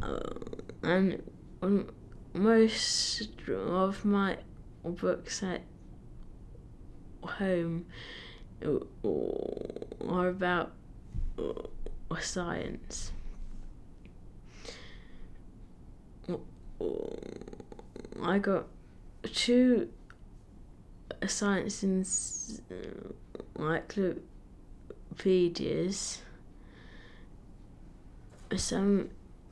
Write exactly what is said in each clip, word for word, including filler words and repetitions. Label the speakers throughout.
Speaker 1: and um, most of my books at home are about science. I got two science encyclopedias, some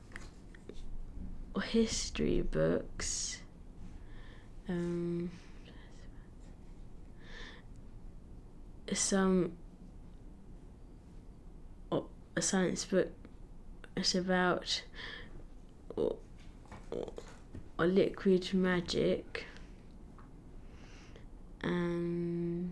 Speaker 1: history books, um, some a science book is about a liquid magic, and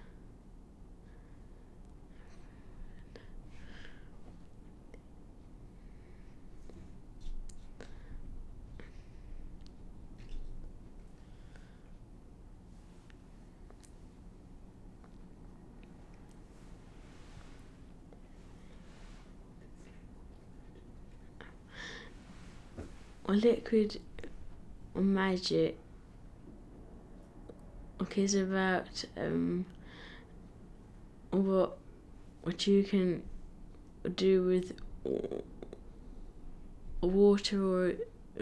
Speaker 1: a liquid magic is about um, what what you can do with water or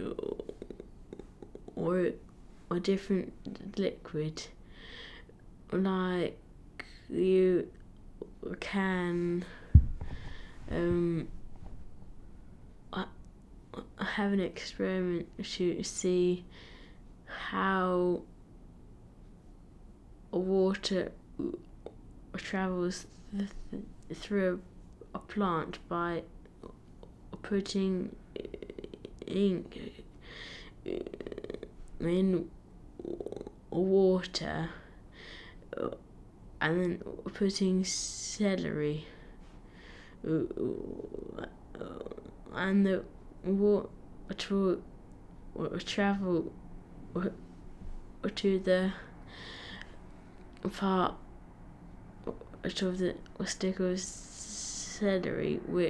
Speaker 1: or a different liquid. Like you can um, have an experiment to see how water travels th- th- through a plant by putting ink in water and then putting celery, and the water will travel to the part of the stick of celery which